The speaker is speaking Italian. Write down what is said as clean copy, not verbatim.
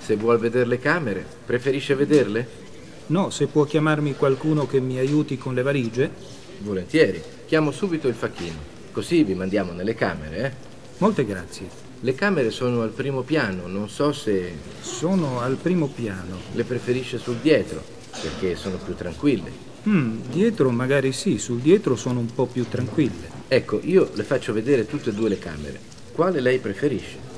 Se vuol vedere le camere, preferisce vederle? No, se può chiamarmi qualcuno che mi aiuti con le valigie? Volentieri. Chiamo subito il facchino. Così vi mandiamo nelle camere, eh? Molte grazie. Le camere sono al primo piano, non so se Sono al primo piano. le preferisce sul dietro, perché sono più tranquille. Dietro magari sì, sul dietro sono un po' più tranquille. Ecco, io le faccio vedere tutte e due le camere. Quale lei preferisce?